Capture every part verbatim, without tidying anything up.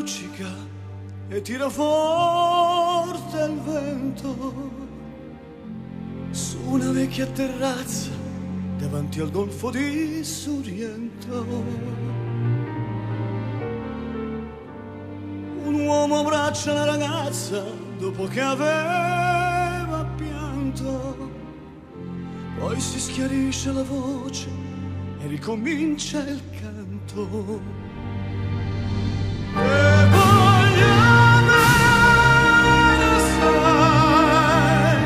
luccica e tira forte il vento su una vecchia terrazza davanti al golfo di Sorrento. Un uomo abbraccia una ragazza dopo che aveva pianto, poi si schiarisce la voce e ricomincia il canto. E voglio bene, sai,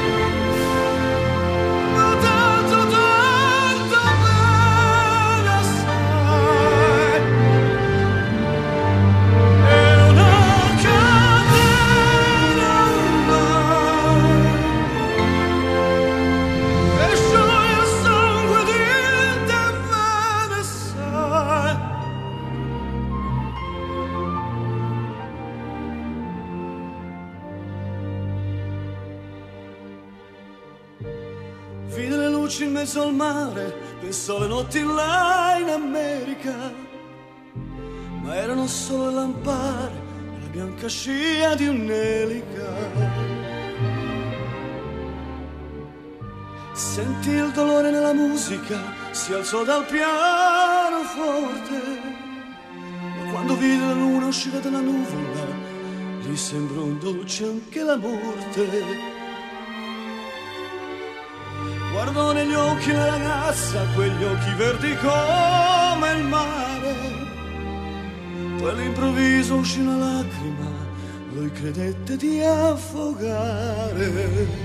ma tanto, tanto bene, sai, è una catena ormai, e scioglie il sangue di te bene, sai. Vide le luci in mezzo al mare, pensò alle notti là in America, ma erano solo le lampare e la bianca scia di un'elica. Sentì il dolore nella musica, si alzò dal pianoforte, ma quando vide la luna uscire dalla nuvola, gli sembrò un dolce anche la morte. Guardò negli occhi la ragazza, quegli occhi verdi come il mare, poi all'improvviso uscì una lacrima, lui credette di affogare.